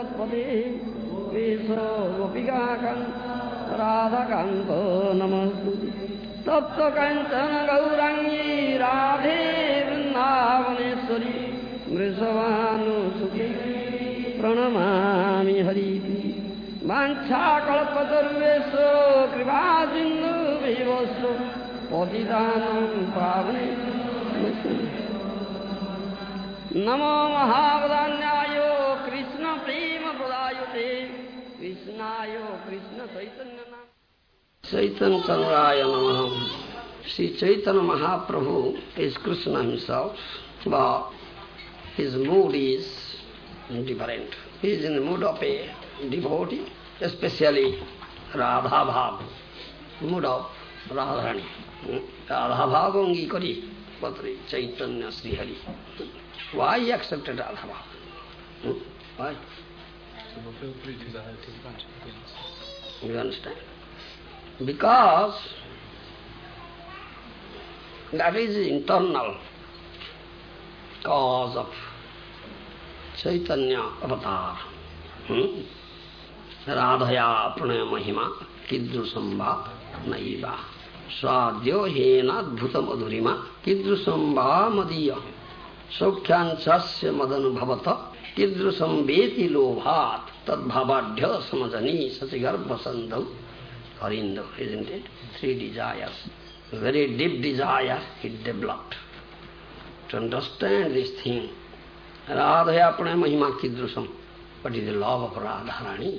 Jagatpati Vishwa Gopikakan Radhakanto Namastu Tapta Kanchana Gaurangi Radhe Vrindavaneshwari Vrisavanu Sukhi Pranamami Hari Vancha Kalpatarvesho Kripa Sindhu Vivasho Patitanam Pavane Namo Mahavadhanyayo Krishna Prema Pradayate Krishnayo Krishna Chaitanya Chaitanya Chandraya Namaha. Sri Chaitanya Mahaprabhu is Krishna himself, but his mood is different. He is in the mood of a devotee, especially Radha Bhav, mood of Radharani. Radha Bhav ongi kari Patri Chaitanya Sri Hari. Why he accepted Radha Bhav? Why? To fulfill three desires, his bunch begins. You understand? Because that is the internal cause of Chaitanya avatar. Radhaya pranaya mahima kidrusamba naiva swadyo hena adbhuta madhurima kidrusamba madiya saukyanchasya madanubhavata kidrusam veti lobhat tadbhavadhya samajani sachigarbha sandhav harindo, isn't it? Three desires. Very deep desire he developed. To understand this thing, Radhaya apne mahima kidrusam. What is the love of Radharani?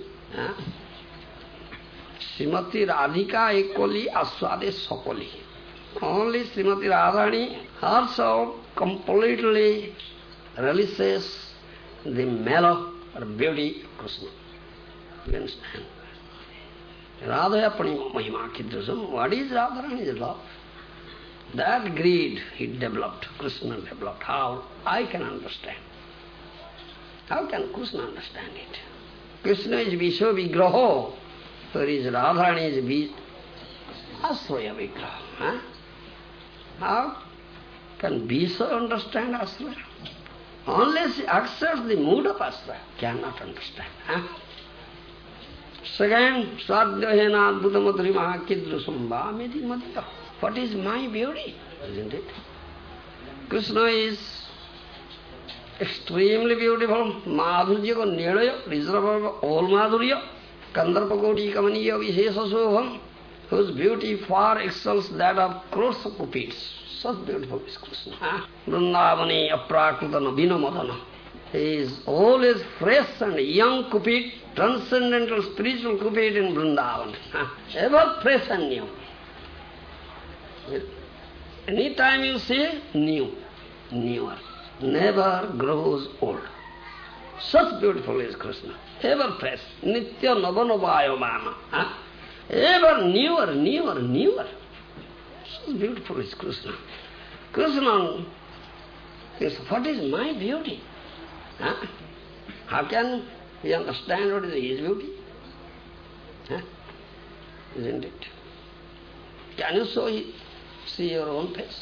Srimati Radhika ekoli aswade sakoli. Only Srimati Radharani herself completely relishes the mellow or beauty of Krishna. You understand? Radhaya apni mahima kidrusam. What is Radharani's love? That greed he developed, Krishna developed. How? I can understand. How can Krishna understand it? Krishna is Vishwa Vigraho, whereas Radharani is Asraya Vigraha. How can Vishwa understand Asraya? Unless he accepts the mood of Asraya, cannot understand. Second, Sadhyahena Adbhutamudrima Kidrusamba Medi Madhya. What is my beauty? Isn't it? Krishna is extremely beautiful. Madhurya ko niraya, reservoir of all madhurya. Kandarpakoti kamaniya vishesa sobham, whose beauty far excels that of crores of cupids. Such beautiful is Krishna. Vrindavani aprakrita nabhina madana. He is always fresh and young cupid, transcendental spiritual cupid in Vrindavan. Ever fresh and new. Any time you see, new, newer. Never grows old. Such beautiful is Krishna. Ever fresh. Nitya navanavayamana. Ever newer, newer, newer. Such beautiful is Krishna. Krishna is, what is my beauty? How can we understand what is his beauty? Isn't it? Can you see your own face?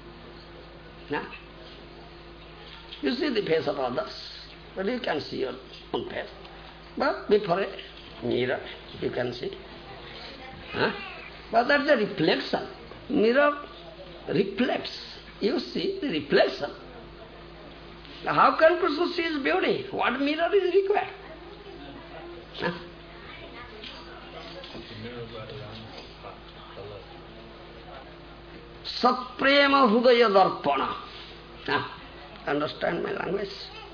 You see the face of others, but you can see your own face. But before a mirror, you can see. But that's a reflection. Mirror reflects. You see the reflection. Now how can Krishna see his beauty? What mirror is required? Satprema Hudaya Darpana. Understand my language?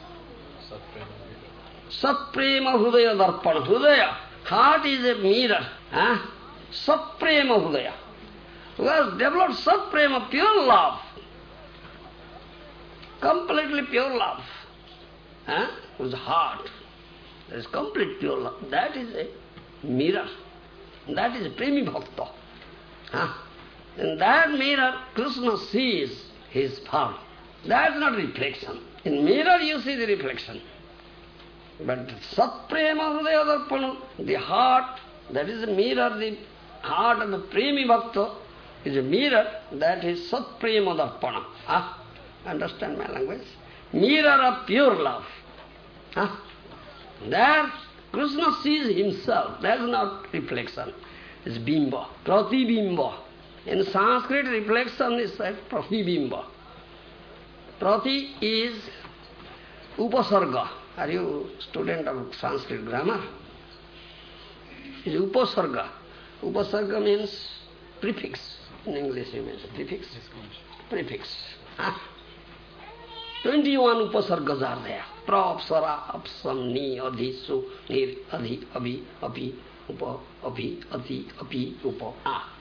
Satprema Hudaya Darpana. Hudaya, heart is a mirror. Satprema Hudaya. Who has developed Satprema, pure love. Completely pure love. Whose heart is complete pure love. That is a mirror. That is a Premi Bhakta. In that mirror, Krishna sees his form. That is not reflection. In mirror you see the reflection. But Satprema Hridaya Darpana, the heart, that is the mirror, the heart of the Premi Bhakta is a mirror, that is Satprema Darpana. Understand my language? Mirror of pure love. There Krishna sees himself. That is not reflection. It's bimba, pratibimba. In Sanskrit, reflection is said pratibimba. Prati is upasarga. Are you student of Sanskrit grammar? It's upasarga. Upasarga means prefix. In English you mean prefix. Prefix. 21 upasargas are there. Pra, apsara, apsam, ni, adhi, su, nir, adhi, abhi, api, upa, abhi, ati, api, upa, ah.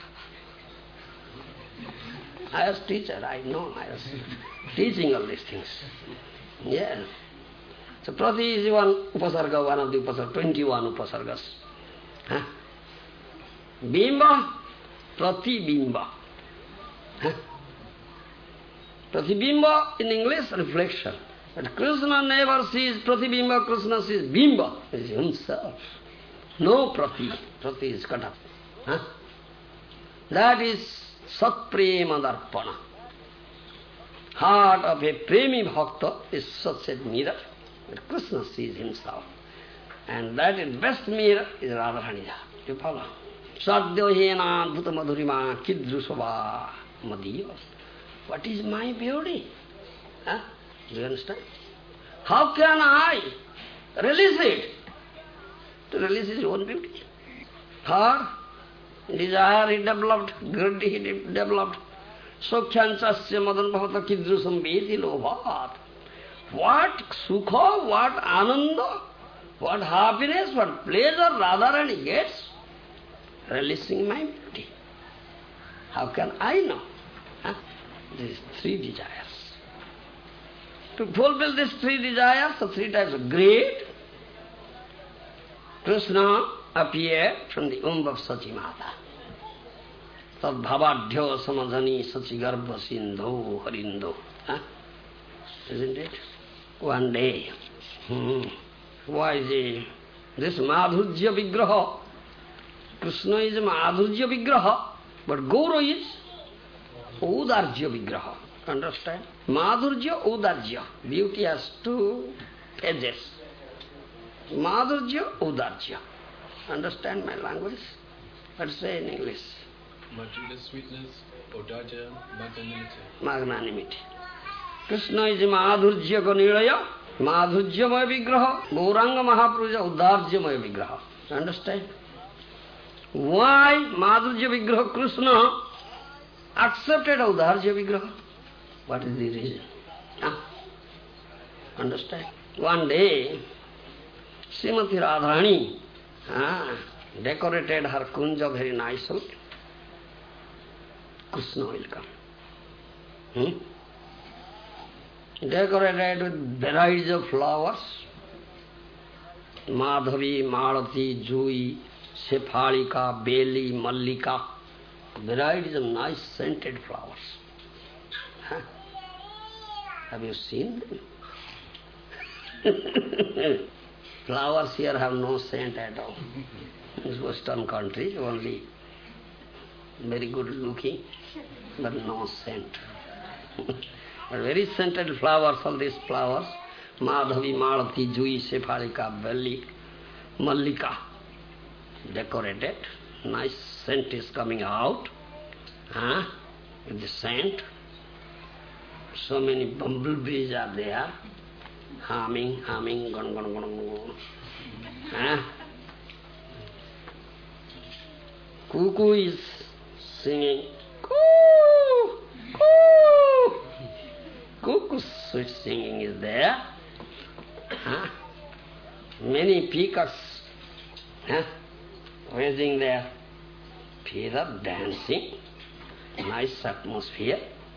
I was teacher, I know, I was teaching all these things. Yes. So Prati is one upasarga, one of the upasargas, 21 upasargas. Huh? Bimba, pratibimba. Huh? Pratibimba in English, reflection. But Krishna never sees pratibimba, Krishna sees bimba. He is himself. No prati. Prati is cut off. Huh? That is Satprema Darpana. Heart of a premi bhakta is such a mirror that Krishna sees himself. And that is best mirror is Radharani. You follow? Sadhyohena bhuta madhurima kidrusava madhiyas. What is my beauty? Huh? Do you understand? How can I release it? To release his own beauty. Third, desire he developed, greed he developed. Sokhyanchasya madan bhavata kidrusam veti lobhat. What sukha, what ananda, what happiness, what pleasure Radharani gets, releasing my beauty. How can I know? Huh? These three desires. To fulfill these three desires, the three types of greed, Krishna appeared from the womb of Sachi Mata. Tad bhavadhyo samadhani sachi garbha sindho harindo. Huh? Isn't it? One day. Why is this Madhurya Vigraha? Krishna is Madhurya Vigraha, but Gaura is Udarjya Vigraha. Understand? Madhurya, Udarjya. Beauty has two phases. Madhurya, Udarjya. Understand my language? Let's say in English. Madhurya, sweetness, Udarjya, magnanimity. Magnanimity. Krishna is Madhurya Ganilaya, Madhurya Maya Vigraha, Gauranga Mahaprabhuja, Udarjya Maya Vigraha. Understand? Why Madhurya Vigraha Krishna accepted Udarjya Vigraha? What is the reason? Huh? Understand? One day, Srimati Radharani decorated her kunja very nicely. Krishna will come. Decorated with varieties of flowers. Madhavi, Malati, Jui, Shephalika, Beli, Mallika. Varieties of nice scented flowers. Huh? Have you seen them? Flowers here have no scent at all. In Western countries, only very good looking, but no scent. But very scented flowers, all these flowers, Madhavi, Malati, Jui, Shephalika, Belli, Mallika, decorated. Nice scent is coming out, with the scent. So many bumblebees are there, humming, gon, gon, gon, gon. Cuckoo is singing, coo, coo. Cuckoo's sweet singing is there. Many peacocks raising their feather, dancing. Nice atmosphere.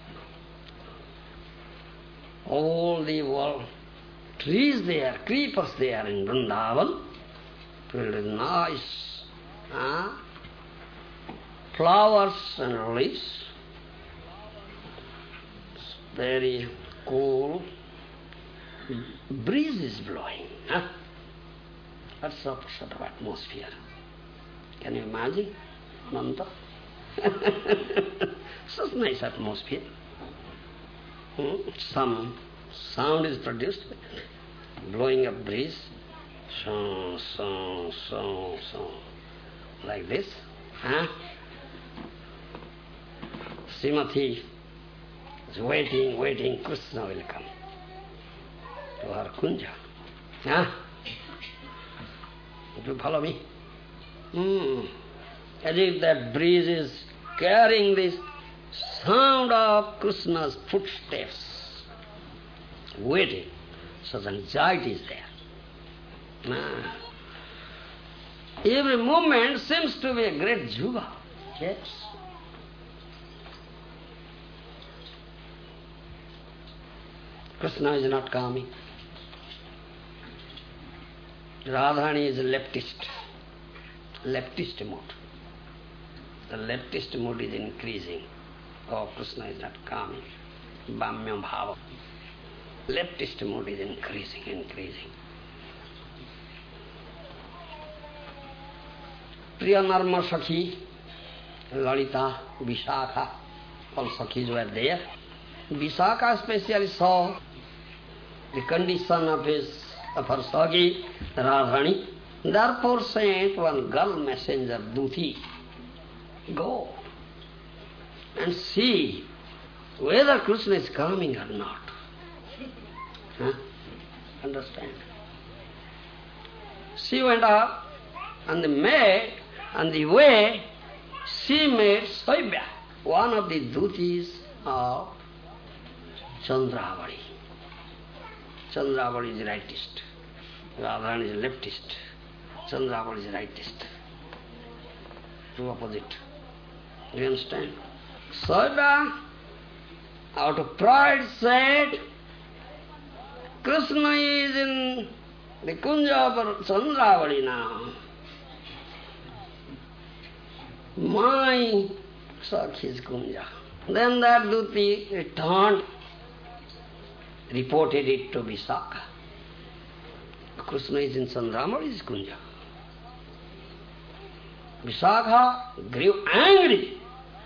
All the world, trees there, creepers there in Vrindavan, filled with nice flowers and leaves. It's very cool. Breeze is blowing. That's sort of atmosphere. Can you imagine? Nanda? Such nice atmosphere. Some sound is produced, blowing a breeze, So, like this. Srimati is waiting, Krishna will come to her kunja. Do you follow me? As if that breeze is carrying this sound of Krishna's footsteps, waiting. Such anxiety is there. Every moment seems to be a great juba. Yes. Krishna is not coming. Radharani is a leftist mode. The leftist mode is increasing. Oh, Krishna is not coming. Bhamya bhava. Leftist mode is increasing. Priya Narma Sakhi, Lalita, Vishakha, all Sakhis were there. Vishakha especially saw the condition of her Sakhi, Radharani. Therefore sent one girl messenger, Duti, go and see whether Krishna is coming or not. Understand? She went up and on the way she met Saibya, one of the duties of Chandravali. Chandravali is rightist, Radharani is leftist, Chandravali is rightist. Two opposite. Do you understand? Saibya, out of pride, said, Krishna is in the kunja of Chandravali now. My Sakhi's kunja. Then that Duti returned, reported it to Vishakha. Krishna is in Chandravali's kunja. Vishakha grew angry.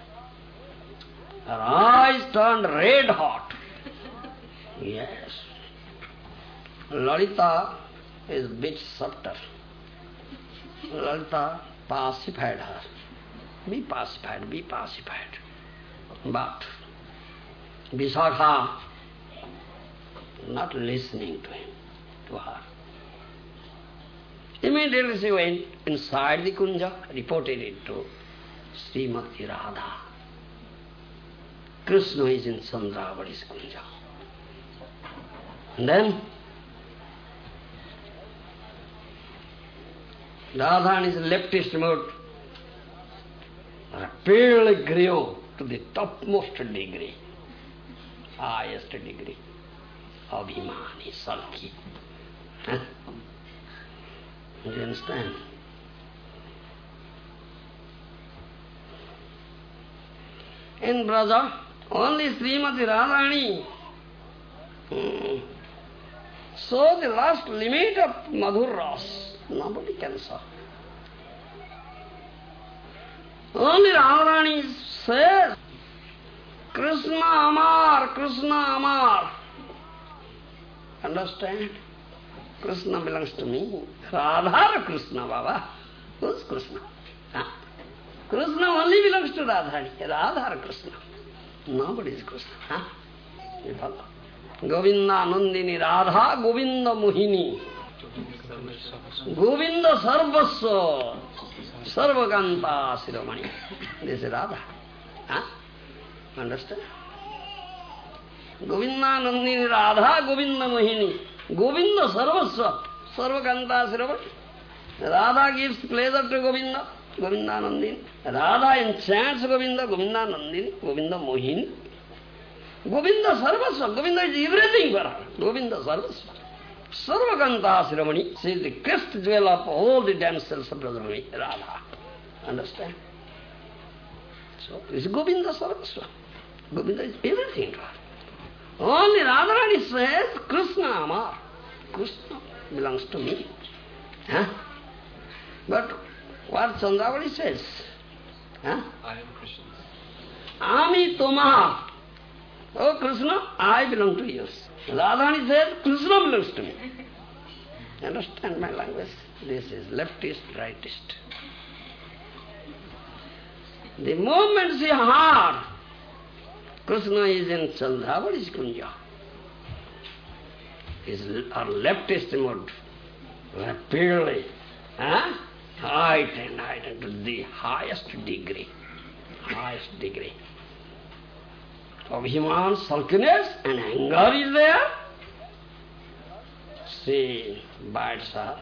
Her eyes turned red hot. Yes. Lalita is a bit softer. Lalita pacified her. Be pacified. But Vishakha not listening to him, to her. Immediately she went inside the kunja, reported it to Srimati Radha. Krishna is in Chandravali's kunja. And then Radharani's leftist mood rapidly grew to the topmost degree, highest degree, Abhimani, sulky. Do you understand? In Braja, only Srimati Radharani saw the last limit of Madhur Ras. Nobody can saw. Only Radharani says, Krishna Amar, Krishna Amar. Understand? Krishna belongs to me. Radha or Krishna, Baba? Who's Krishna? Krishna only belongs to Radharani. Radha or Krishna? Nobody is Krishna. You follow? Govinda Nandini Radha, Govinda Mohini. Govinda Sarvasva, Sarvakanta Siromani. This is Radha. Understand? Govinda Nandini Radha, Govinda Mohini. Govinda Sarvasva, Sarvakanta Siromani. Radha gives pleasure to Govinda, Govinda Nandini. Radha enchants Govinda, Govinda Nandini, Govinda Mohini. Govinda Sarvasva, Govinda is everything for her. Govinda Sarvasva. Sarvakanta Siromani, she is the crest jewel of all the damsels of Brajamani, Radha. Understand? So, this is Govinda Sarvasva. Govinda is everything to her. Only Radharani says, Krishna Amar. Krishna belongs to me. But what Chandravali says? I am Krishna. Ami Toma. Oh Krishna, I belong to you. Radharani says, Krishna belongs to me. Understand my language? This is leftist, rightist. The moment she heard Krishna is in Chandravali Kunja, is our leftist mood rapidly heightened to the highest degree. Abhiman, sulkiness and anger is there. She bites her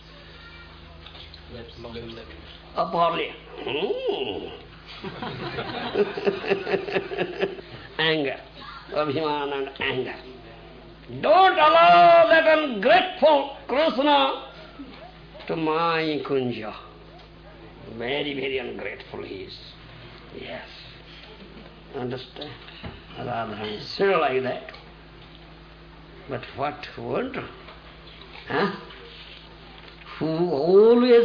upperly. Anger, Abhiman and anger. Don't allow that ungrateful Krishna to my kunja. Very, very ungrateful he is. Yes. Understand? Radharani still like that. But what wonder? Who always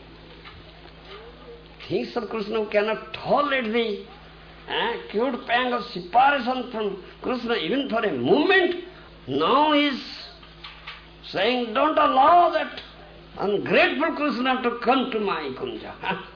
thinks of Krishna, who cannot tolerate the acute pang of separation from Krishna even for a moment, now is saying, don't allow that ungrateful Krishna to come to my kunja.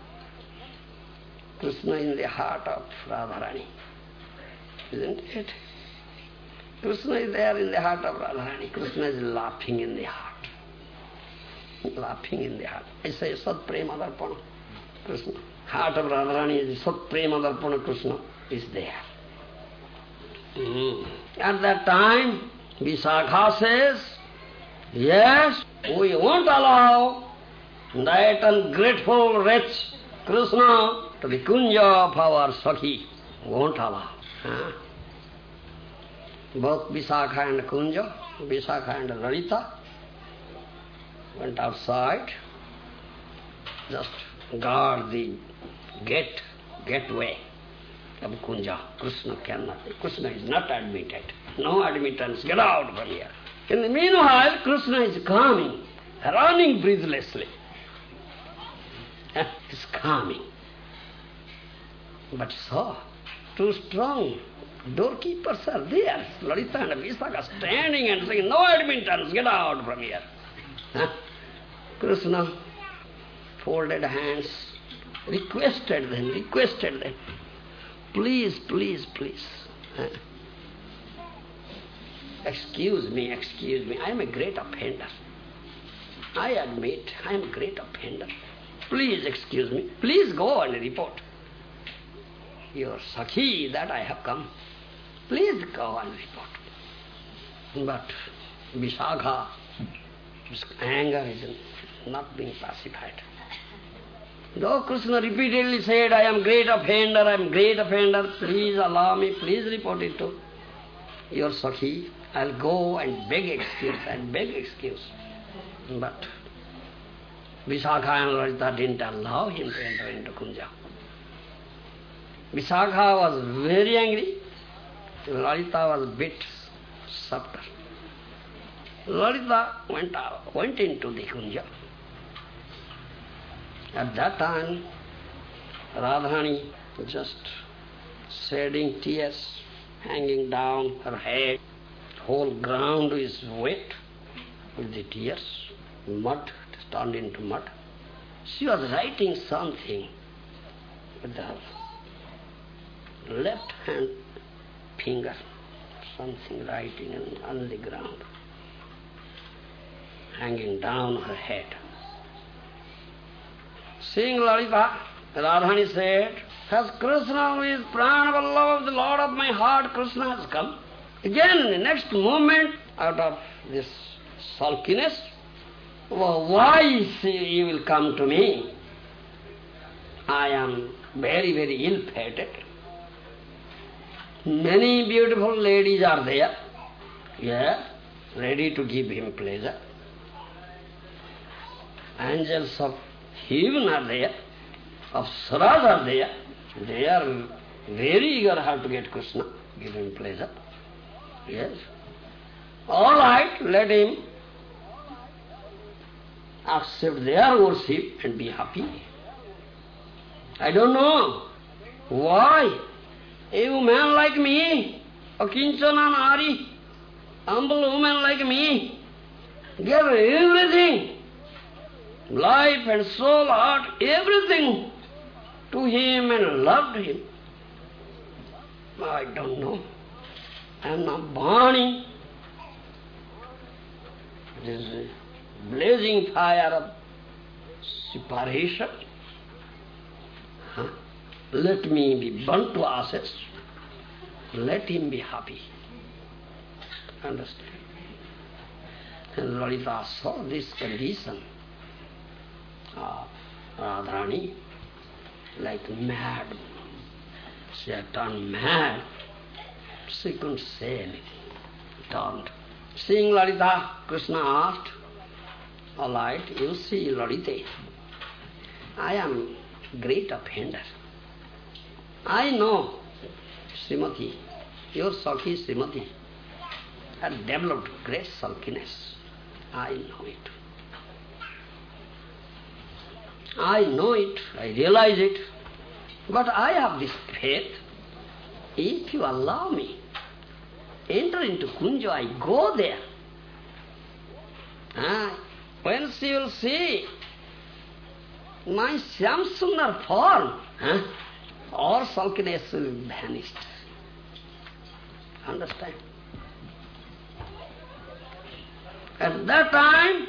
Krishna in the heart of Radharani. Isn't it? Krishna is there in the heart of Radharani. Krishna is laughing in the heart. Laughing in the heart. I say Sat Prema Darpana. Krishna. Heart of Radharani is Sat Prema Darpana. Krishna is there. At that time, Visakha says, yes, we won't allow that ungrateful wretch Krishna to be kunja of our Sakhi. Won't allow. Both Visakha and Kunja, Visakha and Lalita went outside, just guard the gateway of Kunja. Krishna is not admitted. No admittance, get out from here. In the meanwhile, Krishna is coming, running breathlessly. He's coming. But so, too strong doorkeepers are there. Lalita and Visakha standing and saying, no admittance, get out from here. Krishna folded hands, requested them, please, excuse me, I am a great offender. I admit, I am a great offender. Please excuse me, please go and report. Your Sakhi that I have come, please go and report. But Visakha, his anger is not being pacified. Though Krishna repeatedly said, I am great offender, please allow me, please report it to your Sakhi. I'll go and beg excuse. But Visakha and Lalita didn't allow him to enter into Kunja. Visakha was very angry. Lalita was a bit softer. Lalita went into the Kunja. At that time, Radharani just shedding tears, hanging down her head. Whole ground is wet with the tears. Mud, turned into mud. She was writing something with her left hand finger, something writing on the ground, hanging down her head. Seeing Lalita, Radharani said, has Krishna, who is Pranavallabha of the Lord of my heart, Krishna has come. Again, in the next moment, out of this sulkiness, why you will come to me? I am very, very ill-fated. Many beautiful ladies are there, ready to give him pleasure. Angels of heaven are there, Apsaras are there. They are very eager how to get Krishna, give him pleasure. Yes. All right, let him accept their worship and be happy. I don't know why a woman like me, a kinchana nari, humble woman like me, gave everything, life and soul, heart, everything to him and loved him. I don't know. I am not burning. This blazing fire of separation. Let me be burnt to ashes. Let him be happy. Understand? And Lalita saw this condition of Radharani like mad. She had turned mad. She couldn't say anything. Turned. Seeing Lalita, Krishna asked, all right, you see Lalita, I am great offender. I know Srimati, your Sakhi Srimati, had developed great sulkiness. I know it. I know it, I realize it, but I have this faith. If you allow me, enter into Kunja, I go there. When she will see my Shyam-Sundar form, all sulkiness will be vanished. Understand? At that time,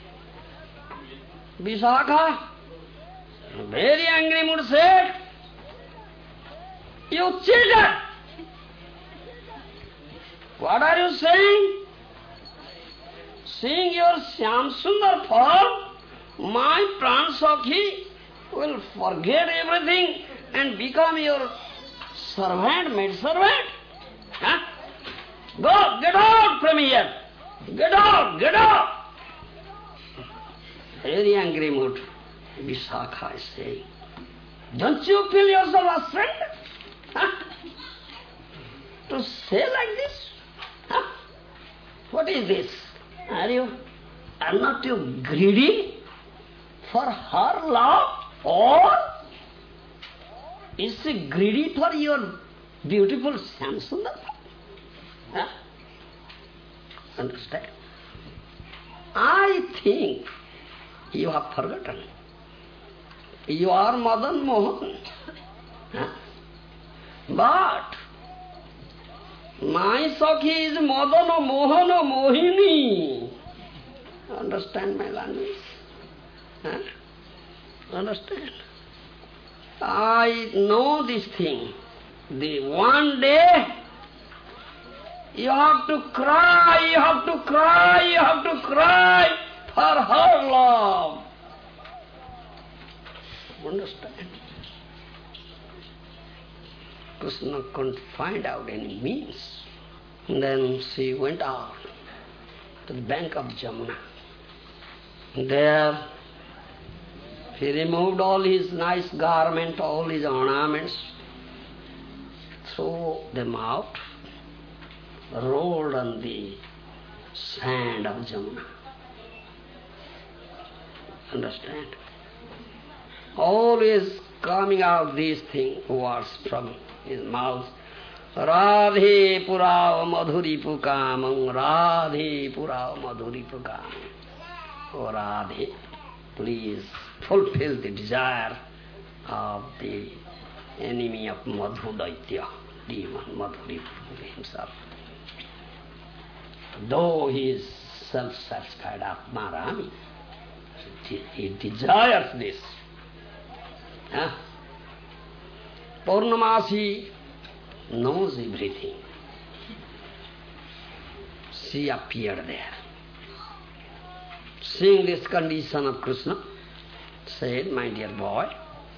Vishakha, very angry mood, said, you cheated! What are you saying? Seeing your Shyam-Sundar form, my Pran-Sakhi will forget everything and become your servant, maid-servant? Go, get out from here! Get out, get out! Very angry mood. Vishakha is saying, don't you feel yourself ashamed? To say like this? What is this? Are not you greedy for her love? Or is she greedy for your beautiful Shyam-Sundar? Understand? I think you have forgotten. You are Madan Mohan. But my Sakhi is Madana Mohana Mohini. Understand my language? Understand? I know this thing. The one day you have to cry, you have to cry, you have to cry for her love. Understand? Krishna couldn't find out any means. And then she went out to the bank of Jamuna. There he removed all his nice garment, all his ornaments, threw them out, rolled on the sand of Jamuna. Understand? Always coming out these words from his mouth. Radhe purava madhuri pukamam, Radhe purava madhuri pukamam. Oh Radhe, please fulfill the desire of the enemy of Madhu Daitya, demon Madhuri himself. Though he is self-satisfied Atma Rami, he desires this. Purnamasi knows everything. She appeared there. Seeing this condition of Krishna, said, my dear boy,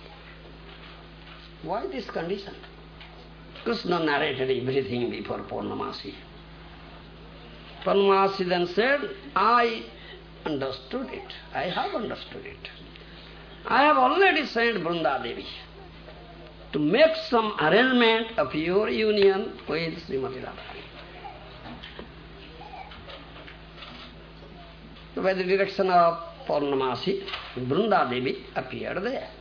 why this condition? Krishna narrated everything before Purnamasi. Purnamasi then said, I understood it. I have understood it. I have already sent Vrunda Devi to make some arrangement of your union with Srimati Radharani. So by the direction of Purnamasi, Vrunda Devi appeared there,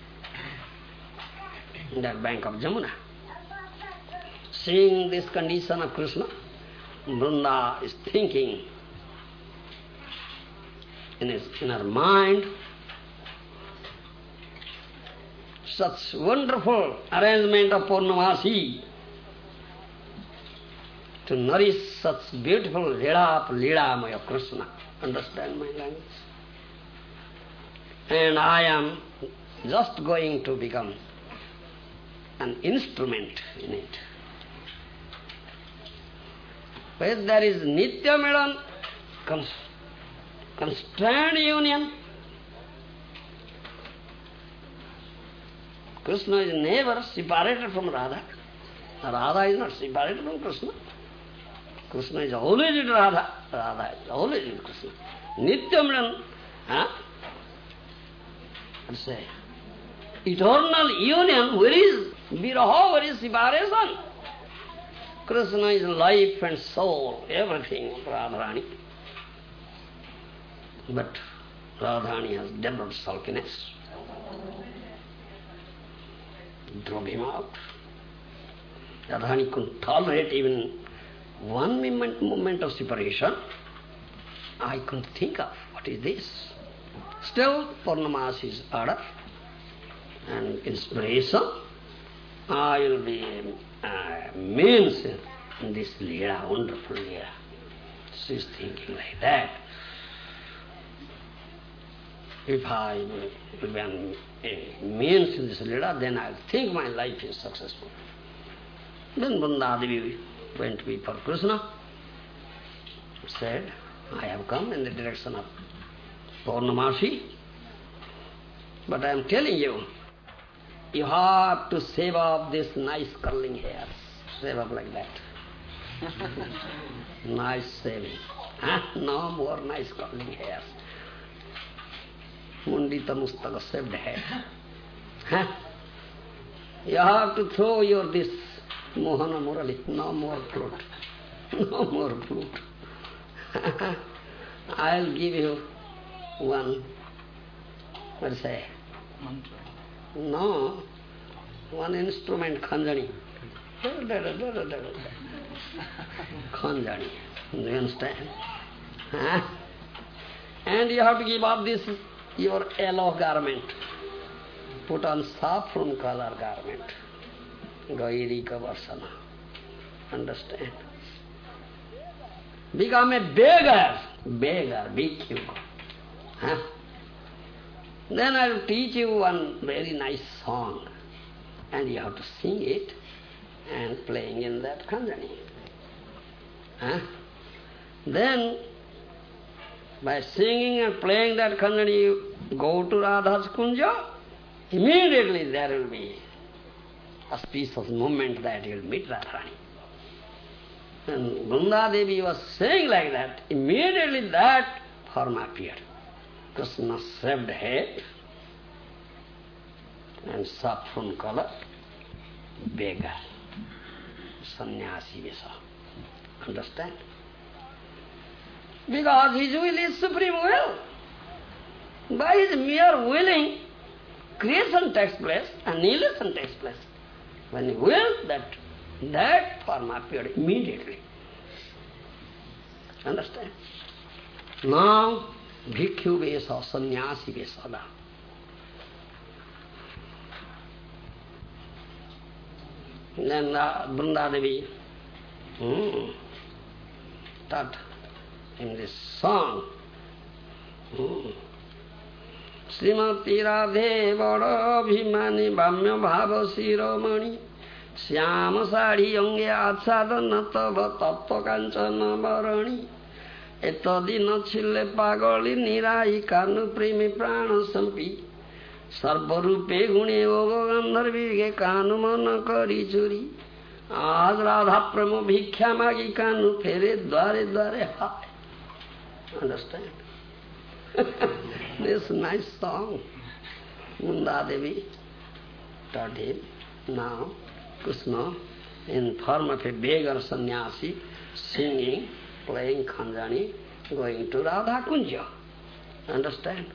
in that bank of Jamuna. Seeing this condition of Krishna, Vrunda is thinking, in his inner mind. Such wonderful arrangement of Purnamasi to nourish such beautiful Leela-Maya Krishna. Understand my language? And I am just going to become an instrument in it. Where there is Nitya Milan, constrained union, Krishna is never separated from Radha. Radha is not separated from Krishna. Krishna is always in Radha. Radha is always in Krishna. Nitya Milan, let's say, eternal union, where is viraha, where is separation? Krishna is life and soul, everything of Radharani. But Radharani has developed sulkiness. Drove him out. Radharani couldn't tolerate even one moment of separation. I couldn't think of what is this. Still, Purnamasi's order and inspiration, I will be means in this Leela, wonderful Leela. She is thinking like that. If I will be a means in this Leela, then I will think my life is successful. Then Vrindadevi went before Krishna, said, I have come in the direction of Purnamasi, but I am telling you, you have to shave off this nice curling hairs. Shave off like that. Nice shaving. No more nice curling hairs. Mundita mustaka shaved head. You have to throw your this Mohana Murali. No more flute. No more flute. I'll give you one, let's say, no, one instrument, khanjani. Khanjani, do you understand? And you have to give up this, your yellow garment. Put on saffron color garment. Gairika Varsana. Understand? Become a beggar, bhikkhu. Then I will teach you one very nice song, and you have to sing it and playing in that khanjani. Then, by singing and playing that khanjani, you go to Radha's kunja, immediately there will be auspicious moment that you will meet Radharani. And Vrindadevi was saying like that, immediately that form appeared. Krishna's shaved head and saffron color, beggar, sannyasi vesa. Understand? Because his will is supreme will. By his mere willing, creation takes place, annihilation takes place. When he wills, that form appeared immediately. Understand? Now, bhikkhu vesa, sannyasi vesa. Then Vrindadevi taught in this song, Srimati Radhe Vada Bhimani Bhamya Bhava Siromani Syama Sari Yonge Achadana Tava Tattva Kanchana Varani Etadina Chile Pagoli Nirai Kanu Premi Prana Sampi Sarvarupe Gune Ogo Gandharvige Kanu Mana Kari Churi Aaj Radha Pramo Bhikkha Magi Kanu Fere Dware Dware Hai. Understand? This nice song, Vrindadevi taught him. Now, Krishna, in form of a beggar sannyasi, singing, playing khanjani, going to Radha Kunja. Understand?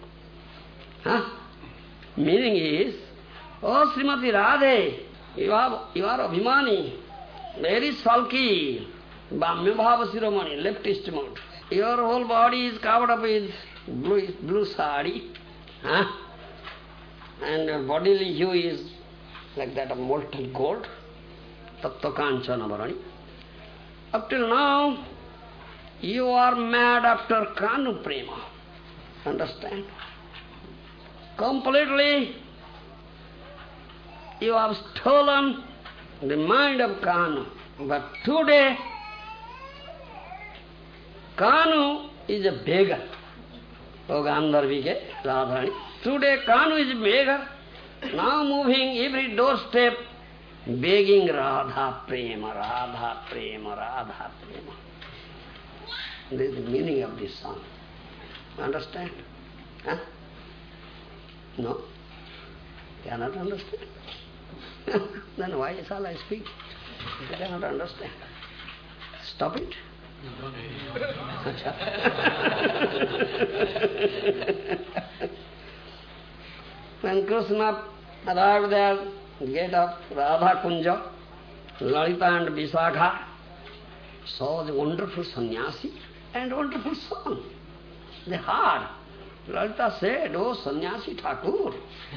Meaning is, oh Srimati Radhe, you are Abhimani, very sulky, Bhamya Bhava Siromani, leftist mode. Your whole body is covered up with blue sari, and your bodily hue is like that of molten gold, tattva kanchana varani. Up till now, you are mad after Kanu prema. Understand? Completely, you have stolen the mind of Kanu. But today, Kanu is a beggar. O Gandharvike, Radharani. Today, Kanu is a beggar. Now moving every doorstep, begging Radha Prema, Radha Prema, Radha Prema. This is the meaning of this song. Understand? Huh? No? Cannot understand? Then why shall I speak? You cannot understand. Stop it. When Krishna arrived there, gate of Radha Kunja, Lalita and Visakha saw the wonderful sannyasi and wonderful song. They heard. Lalita said, "Oh sannyasi Thakur,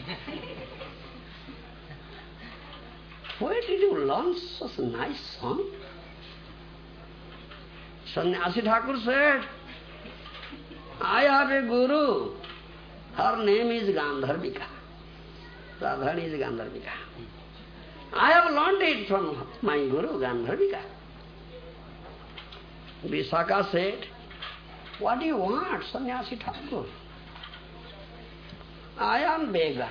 where did you learn such a nice song?" Sannyasi Thakur said, "I have a guru. Her name is Gandharvika. Radharani is Gandharvika. I have learned it from my guru, Gandharvika." Visakha said, "What do you want, Sannyasi Thakur? I am beggar.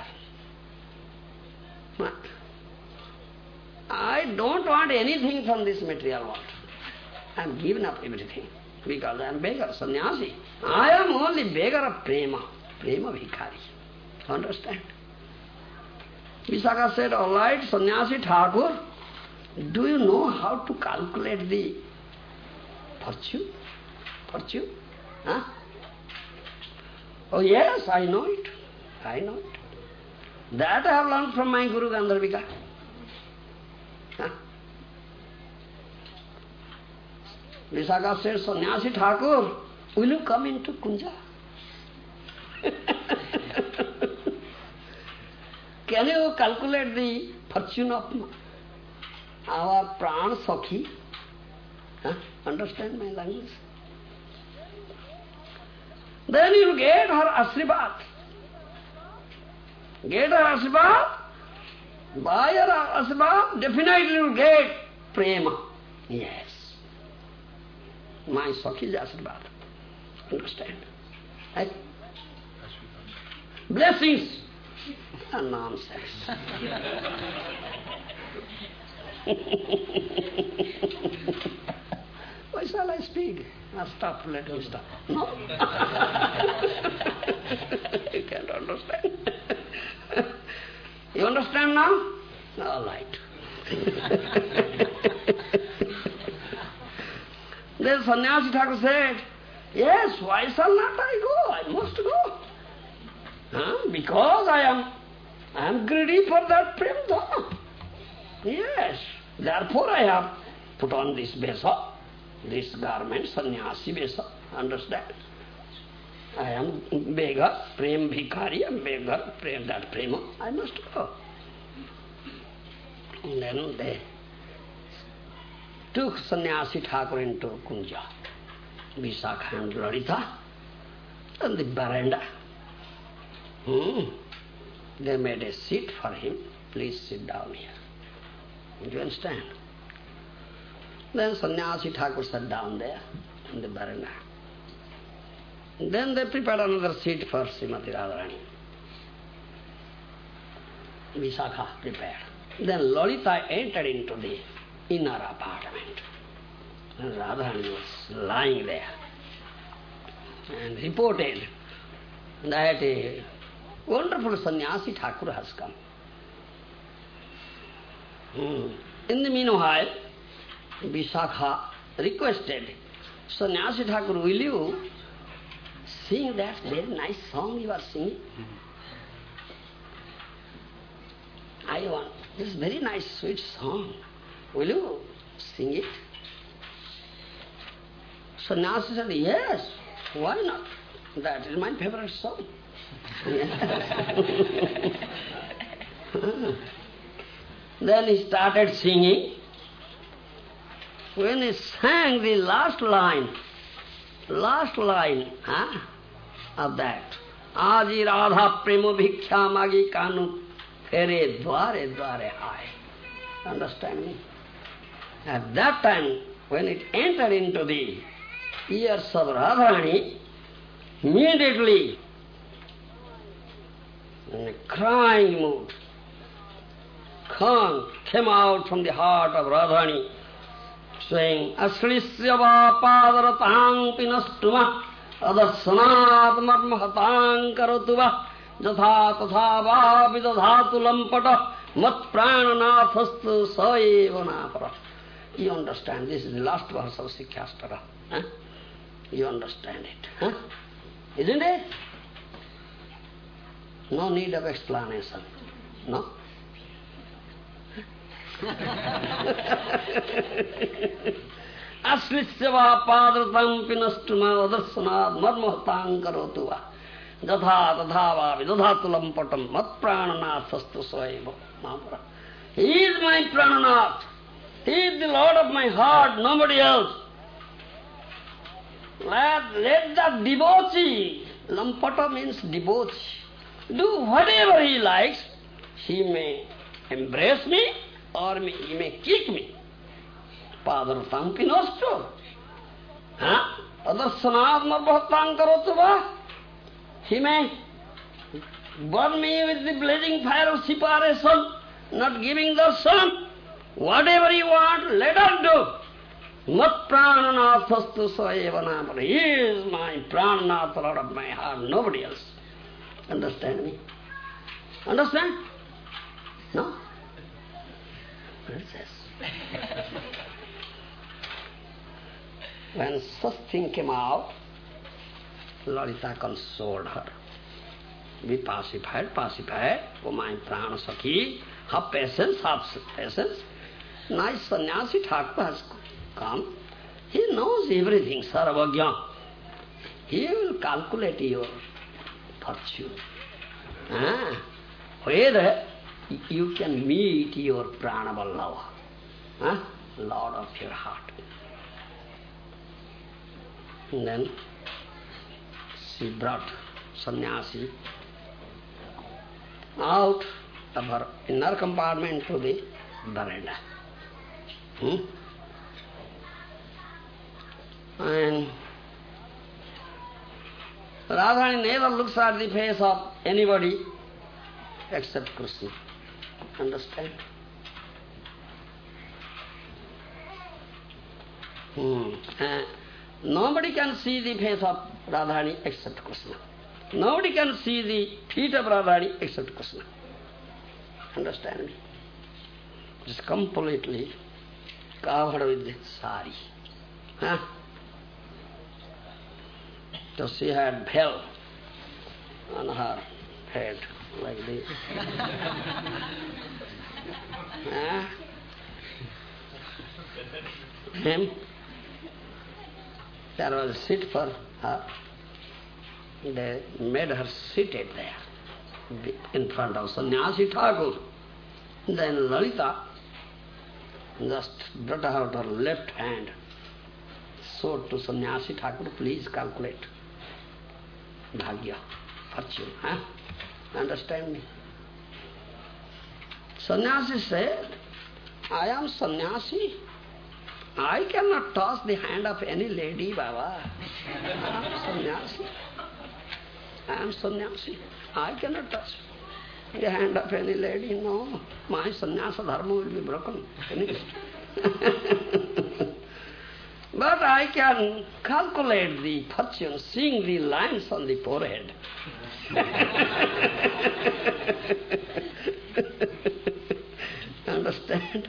I don't want anything from this material world. I am given up everything because I am beggar, sannyasi. I am only beggar of prema, prema bhikari. Understand?" Visakha said, "All right, Sannyasi Thakur, do you know how to calculate the virtue? Virtue? Huh? Oh yes, I know it. I know it. That I have learned from my Guru Gandharvika." Huh? Visakha said, "Sannyasi Thakur, will you come into Kunja? Can you calculate the fortune of our Pran Sakhi?" Huh? Understand my language? Then you will get her Ashribad. Get her Ashribad. By her Ashribad, definitely you will get Prema. Yes. My Sakhi is Ashribad. Understand? Right? Blessings. Nonsense. Why shall I speak? Now stop, let me stop. No. You can't understand. You understand now? All right. Then Sannyasi Thakur said, "Yes, why shall not I go? I must go. Because I am greedy for that prem dhana. Yes, therefore I have put on this besa, this garment, sannyasi besa. Understand? I am beggar, prem bhikari, I am beggar, prem, that prema. I must go." And then they took Sannyasi Thakur into Kunja, Visakha and Lalita, and the veranda. They made a seat for him. "Please sit down here." Do you understand? Then Sannyasi Thakur sat down there in the veranda. Then they prepared another seat for Srimati Radharani. Visakha prepared. Then Lalita entered into the inner apartment. And Radharani was lying there and reported that a wonderful sannyasi Thakur has come. In the meanwhile, Visakha requested, "Sannyasi Thakur, will you sing that very nice song you are singing? I want this very nice sweet song. Will you sing it?" Sannyasi said, "Yes, why not? That is my favorite song. Then he started singing. When he sang the last line of that, Aji Radha Premo Bhiksha Magi Kanu Fere Dware Dware Hai. Understand me? At that time, when it entered into the ears of Radharani, immediately, in a crying mood, came out from the heart of Radharani, saying, Aslisya va padaratang pinastuma adassanat marmahatang karotuva jatha tatha va vidadhatu lampata mat prananathastu saeva napara. You understand, this is the last verse of Sikhyastara. Huh? You understand it. Huh? Isn't it? No need of explanation. No? Aslisya padratam pinastuma adarsanat marmahatang karotuva jatha tatha va vidadhatu lampatam mat prananathastu saeva napara. He is my prananath. He is the Lord of my heart, nobody else. Let the debauchee, lampata means debauchee, do whatever he likes. He may embrace me or he may kick me. Padaratam pinostu. Adarsanat marmahatang karotuva. He may burn me with the blazing fire of separation, not giving darshan. Whatever you want, let us do. Mat prananathastu saeva namara. He is my prananath, Lord of my heart, nobody else. Understand me? Understand? No? Princess. When such thing came out, Lalita consoled her. Be pacified. Oh my prana sakhi, have patience. Nice sannyasi Thakur has come. He knows everything, Sarvagya. He will calculate your fortune. Whether you can meet your Pranavallava, Lord of your heart. And then she brought sannyasi out of her inner compartment to the veranda. And Radharani never looks at the face of anybody except Krishna. Understand? Nobody can see the face of Radharani except Krishna. Nobody can see the feet of Radharani except Krishna. Understand me? Just completely covered with the sari. So she had bell on her head like this. There was a seat for her. They made her seated there in front of Sannyasi Thakur. Then Lalita just brought out her left hand, showed to Sannyasi Thakur, please calculate bhagya, fortune. Understand me? Sannyasi said, I am sannyasi. I cannot touch the hand of any lady, Baba. I am sannyasi. I cannot touch the hand of any lady. No, my sannyasa dharma will be broken. But I can calculate the fortune, seeing the lines on the forehead. Understand?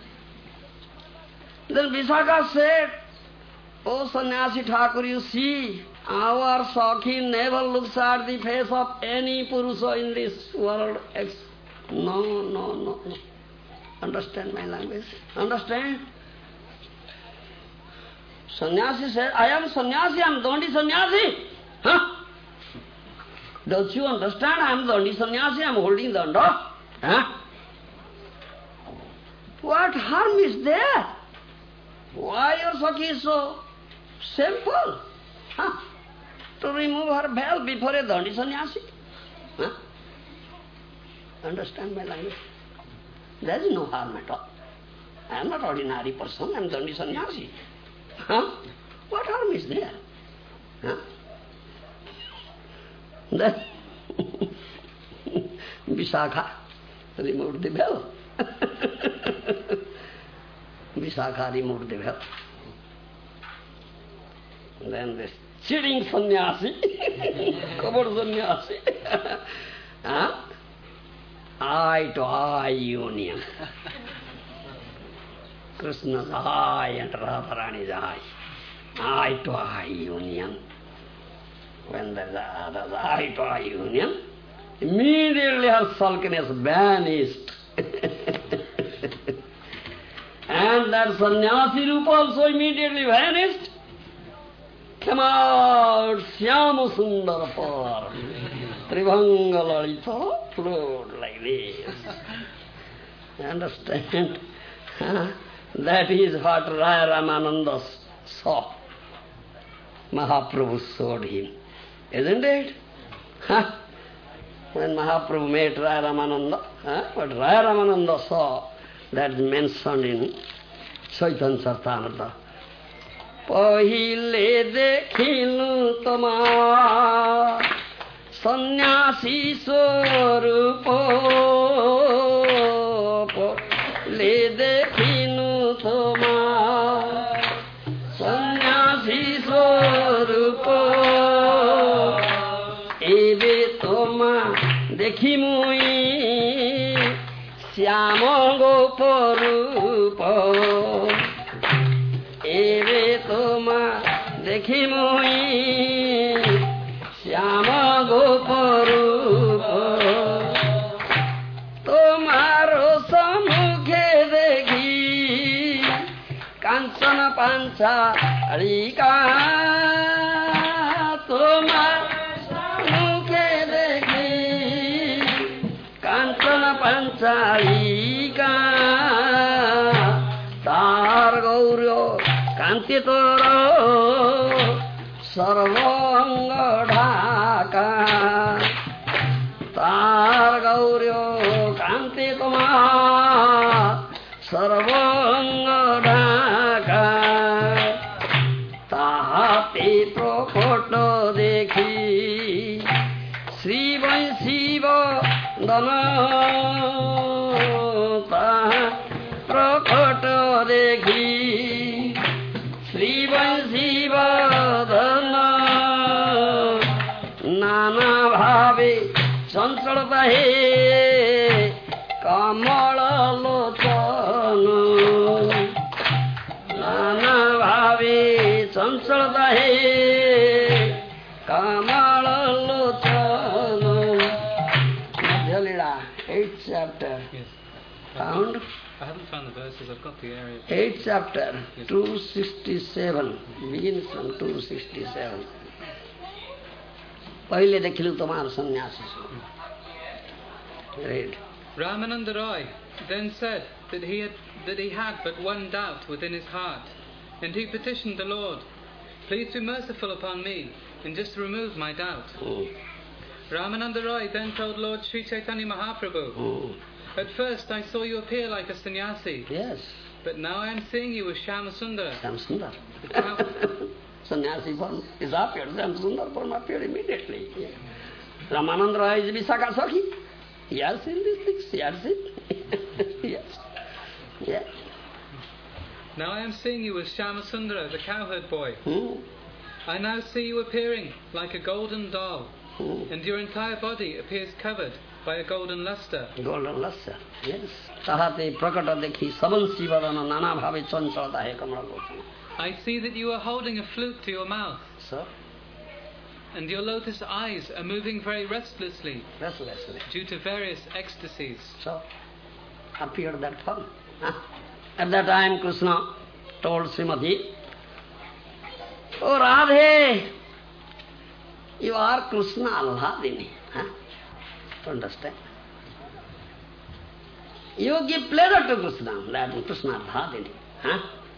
Then Vishaka said, Oh Sannyasi Thakur, you see, our Sakhi never looks at the face of any Purusha in this world. No. Understand my language? Understand? Sannyasi said, I am sannyasi, I am the only sannyasi. Don't you understand? I am the Dandi sannyasi, I am holding the danda. Huh? What harm is there? Why your Sakhi is so simple? Huh? To remove her veil before a Dandi sannyasi? Huh? Understand my language? There is no harm at all. I am not ordinary person, I am Dandi sannyasi. Huh? What harm is there? Huh? Then Visakha removed the veil. Visakha removed the veil. Then this cheating sannyasi, covered sannyasi, huh? Eye to eye union. Krishna's eye and Radharani's eye. Eye to eye union. When there's eye to eye union, immediately her sulkiness vanished. And that sannyasi roop also immediately vanished. Came out Syama Sundara Par. Tribhanga Lalita flowed like this. Understand? That is what Raya Ramananda saw. Mahaprabhu showed him. Isn't it? When Mahaprabhu met Raya Ramananda, what Raya Ramananda saw, that is mentioned in Chaitanya Charitamrita. Pahile dekhinu tama sannyasi swarupa. Pahile dekhinu tama sannyasi swarupa. Ebe toma dekhi mui Syama goparupa. Ebe toma dekhi mui Syama goparupa. Tomaro samukhe dekhi Kanchana pancha alika. Tomaro Panchalika Tar Gauryo Kanti Toro Sarvanga Dhaka Tar Gauryo Kanti Toma Sarvanga Dhaka Tahati Prokoto Dekhi Sri Vai Shiva Dana Prakata Dekhi Sri Vansiva Dana Nana Bhave Sansarata He Kamala Lotana Nana Bhave Sansarata He Kamala Lotana. 8th chapter. Yes. Found? I haven't found the verses, I've got the area. 8th chapter, Yes. 267. Begins from 267. Paile dekhilu tomar sannyasi. Read. Ramananda Roy then said that he had but one doubt within his heart, and he petitioned the Lord, "Please be merciful upon me, and just remove my doubt." Ramananda Roy then told Lord Sri Chaitanya Mahaprabhu, "At first I saw you appear like a sannyasi. Yes. But now I am seeing you as Shyamasundara." Shyamasundara. Sannyasi form is appeared. Shyamasundara form appeared immediately. Yeah. Ramananda Roy is Visakha Sakhi. He has seen these things. He has seen. Yes. Yeah. Now I am seeing you as Shyamasundara, the cowherd boy. I now see you appearing like a golden doll, and your entire body appears covered by a golden luster. Golden luster, yes. Tahate prakata dekhi sabansi vadana nana bhave chanchalata hai kamala gosana. I see that you are holding a flute to your mouth. So? And your lotus eyes are moving very restlessly. Restlessly. Due to various ecstasies. So, appeared that form. At that time Krishna told Srimati, "Oh Radhe, You are Krishna Alladini. Huh? Understand? You give pleasure to Krishna, that is Krishna Alladini. Huh?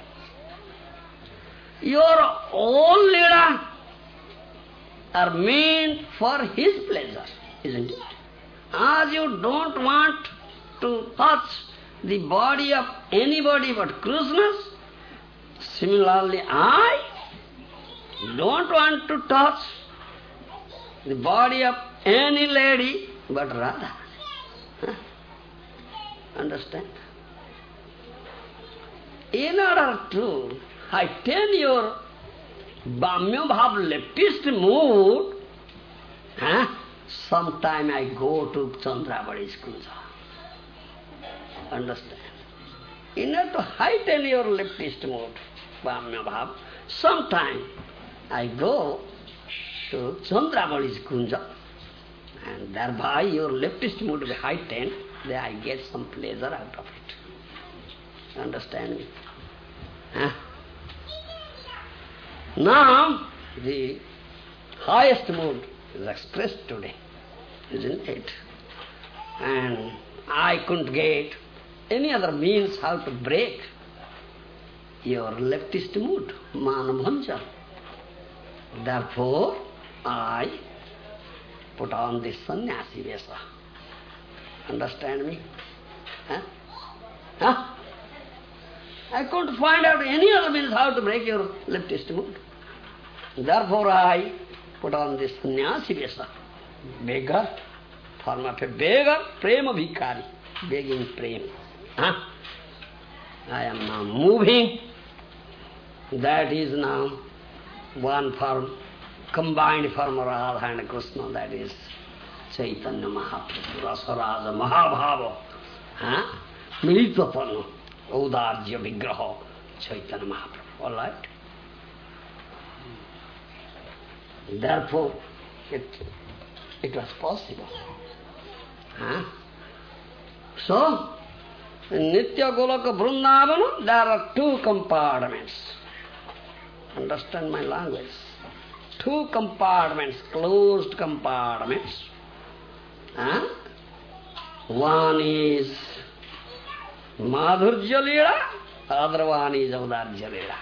Your own Leela are meant for his pleasure, isn't it? As you don't want to touch the body of anybody but Krishna's, similarly I don't want to touch the body of any lady but Radha. Huh? Understand? In order to heighten your Bhamya Bhav leftist mood, sometime I go to Chandrabadi's Kunja. Understand? In order to heighten your leftist mood, Bhamya Bhav, sometime I go to Chandrabadi's Kunja, and thereby your leftist mood will be heightened, then I get some pleasure out of it. Understand me? Now, the highest mood is expressed today, isn't it? And I couldn't get any other means how to break your leftist mood, manabhanja. Therefore, I put on this sannyasi vesa. Understand me? I couldn't find out any other means how to break your leftist mood. Therefore I put on this sannyasi vesa. Beggar, form of a beggar, prema bhikari, begging prema. I am now moving. That is now one form, combined form of Radha and Krishna, that is Chaitanya Mahaprabhu, Rasaraja Mahabhava, Militapana, Udarja Vigraha, Chaitanya Mahaprabhu. All right? Therefore, it was possible. So, in Nitya Golaka Vrindavana, there are two compartments. Understand my language? Two compartments, closed compartments. One is Madhurya Leela, other one is Audarya Leela.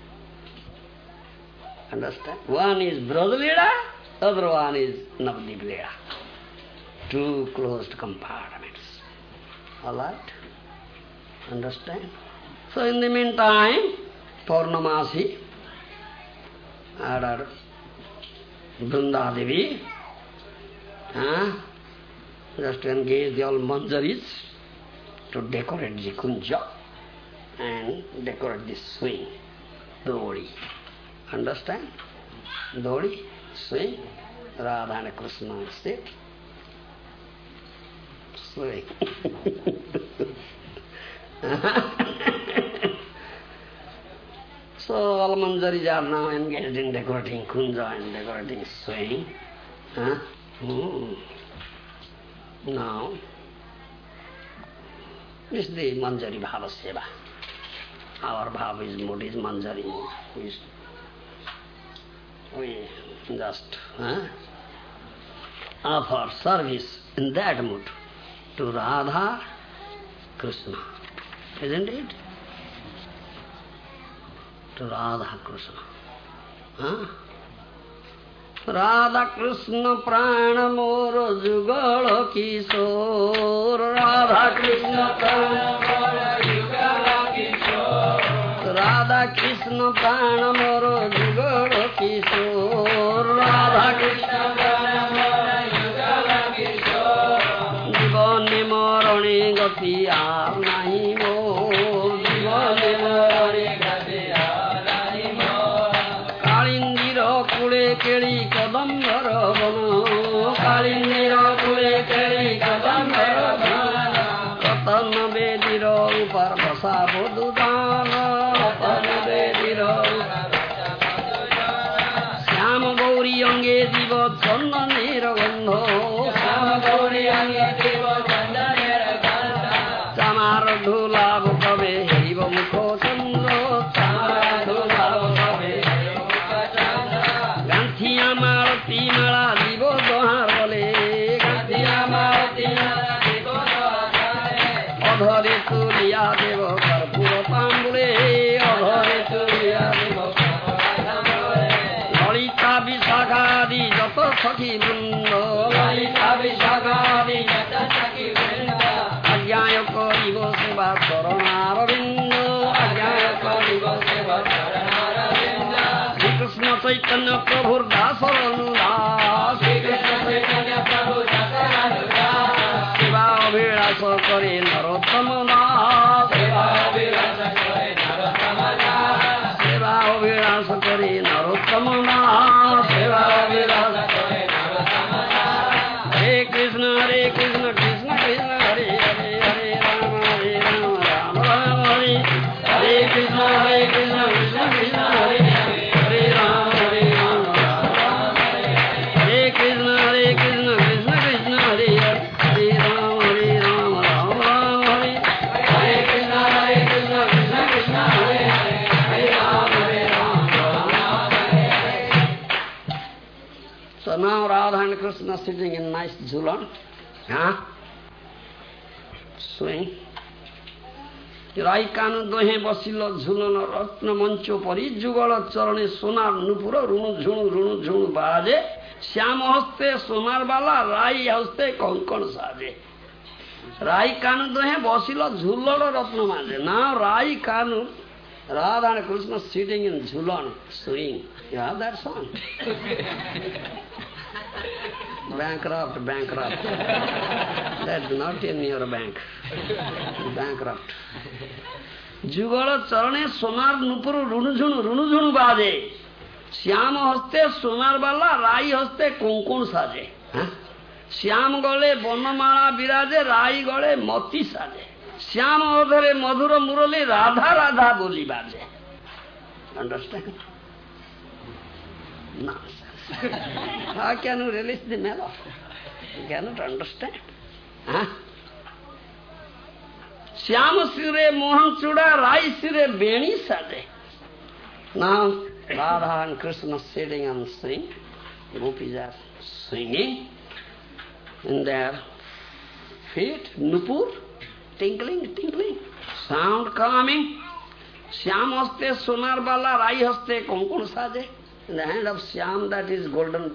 Understand? One is Braja Leela, other one is Navadip Leela. Two closed compartments. All right? Understand? So in the meantime, Purnamasi ordered Vrindadevi just to engage the all manjaris to decorate the kunja and decorate the swing, Dodi. Understand? Dodi, swing, Radha and Krishna sit, swing. So all manjaris are now engaged in decorating kunja and decorating swing. Now, this is the Manjari Bhava Seva. Our Bhava is mood is Manjari mood. We just offer service in that mood to Radha Krishna. Isn't it? To Radha Krishna. Radha Krishna Prana Mora Jugala Kishore. Radha Krishna Prana Mora Jugala Kishore. Radha Krishna Prana Mora Jugala Kishore. Radha Krishna Prana Mora Jugala Kishore. Jivani Marani Gati Aar Nahi Mo. Jivani Marani Gati Aar Nahi Mo. Kalindira Kule Keli Kadambara Bana. Kalindira Kule Keli Kadambara Bana. Katana Vedira Upar Basa Bodhudana. Katana Vedira Upar Basa Bodhudana. Syama Gauri Ange Diva Channa Niragandha. Syama Gauri Ange Diva Channa Niragandha. Samara Dhula Bukave Hariva Mukho Chandra. Samara Dhula Bukave Hariva Mukho Chandra. Ganthi Amara Timala বিশাখাদি যত সখী বৃন্দ আজ্ঞায় করিব সেবা চরণারবিন্দ শ্রীকৃষ্ণ চৈতন্য প্রভুর দাসর অনুদাস সেবা অভিলাষ করে নরোত্তম দাস সেবা অভিলাষ করে নরোত্তম দাস সেবা অভিলাষ করে হরে কৃষ্ণ কৃষ্ণ কৃষ্ণ হরে হরে হরে রাম রাম রাম হরে হরে কৃষ্ণ কৃষ্ণ কৃষ্ণ হরে হরে রাম রাম হরে Krishna Krishna Krishna Krishna Hare Hare Ram Ram Ram Hare Hare Krishna Krishna Krishna Hare Hare Ram So now Radha and Krishna sitting in nice jhulan, swing. রাইকানু দোহে বসিল ঝুলন রত্ন মঞ্চ পরি যুগল চরণে সোনার নুপুর রুণু ঝুণু রুণু ঝুণু বাজে শ্যাম হস্তে সোনার বালা রাই হস্তে কঙ্কণ সাজে রাই কানু দোহে বসিল ঝুলন রত্ন মাঝে না রাই Kanu Radha and Krishna sitting in jhulan swing. You have that song? Bankrupt. That's not in your bank. Bankrupt. Jugala charane sonar nupur runujhunu baje. Shyam haste sonar bala rai haste konkon saje. Shyam gole bonamala biraje rai gole moti saje. Shyam odhare madhura murali radha radha boli baje. Understand? Nonsense. How can you release the melody? You cannot understand. Shyam sire mohan chuda rai sire beni sade. Now Radha and Krishna sitting and singing. Gopis are singing in their feet, nupur, tinkling, sound coming. Shyam haste sonar bala rai haste konkon sade. In the hand of Shyam, that is golden